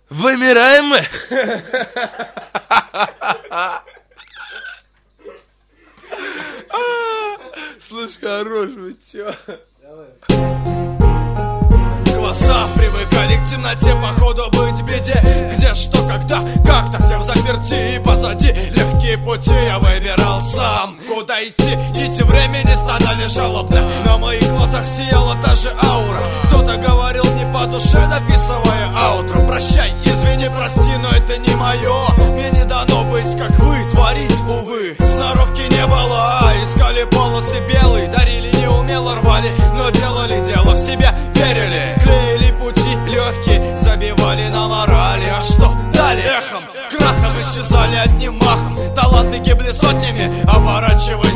Вымираем мы. Слышь, хорош, вы чё? Глаза привыкали к темноте, походу быть в беде. Где, что, когда, как так я в заперти. И позади легкие пути я выбирал сам. Куда идти, нити времени стонали жалобно. На моих глазах сияла та же аура. Кто-то говорил не по душе, дописывая аутро. Прощай, извини, прости, но это не мое. Мне не дано быть, как вы, творить, увы. Сноровки не было, искали полосы белые. Дарили неумело, рвали, но делали дело в себя, верили. Клеили пути легкие, забивали на морали. А что далее? Эхом, крахом исчезали одним махом. Таланты гибли сотнями, оборачиваясь